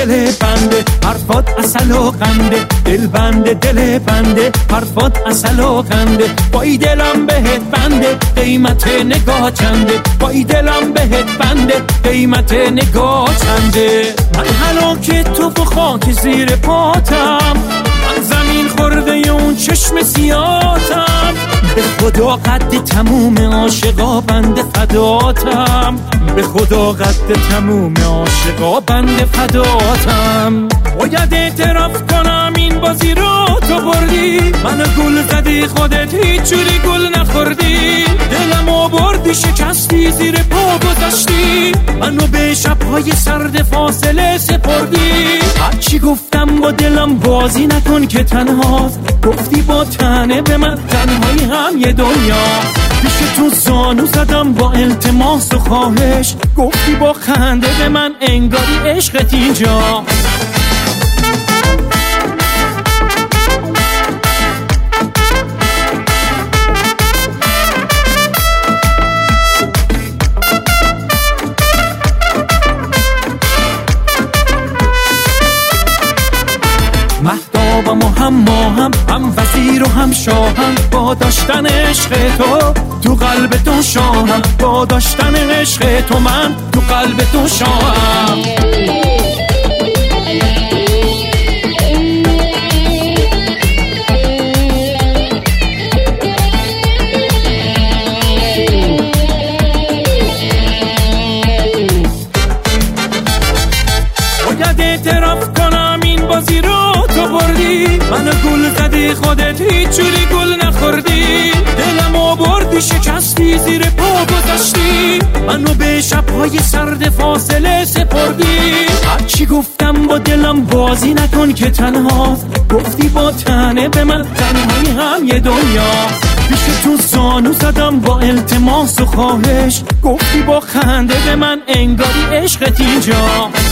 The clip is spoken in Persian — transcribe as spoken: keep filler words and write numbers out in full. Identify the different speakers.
Speaker 1: دل بنده، حرفات اصل و قنده، دل بنده دل بنده، حرفات اصل و قنده. وای دلم بهت بنده، قیمت نگاه چنده، وای دلم بهت بنده، قیمت نگاه چنده. من هلاک تو و خاک زیر پاتم، من زمین خورده اون چشم سیاتم. به خدا قد تموم عاشقا بنده فداتم، به خدا قد تموم عاشقا بنده فداتم. باید اعتراف کنم این بازی رو تو بردی، منو گل زدی خودت هیچ جوری گل نخوردی. دلمو بردی شکستی زیر پا گذاشتی، منو به شبهای سرد فاصله سپردی. هرچی گفتم با دلم بازی نکن که تنهاست، گفتی با تنه به من تنهایی هم یه دنیا. پیش تو زانو زدم با التماس و خواهش، گفتی با خنده به من انگاری عشقت اینجا. مهتابم و هم ماهم، هم وزیر و هم شاهم، با داشتن عشق تو تو قلب تو شاهم، با داشتن عشق تو من تو قلب تو شاهم. باید اعتراف کنم این بازی رو تو بردی، منو گل زدی خودت هیچ جوری گل نخوردی. دلمو بردی شکستی زیر پا گذاشتی، منو به شبهای سرد فاصله سپردی. هرچی گفتم با دلم بازی نکن که تنهاست، گفتی با تنه به من تنهایی هم یه دنیا. پیش تو زانو زدم با التماس و خواهش، گفتی با خنده به من انگاری عشقت اینجا.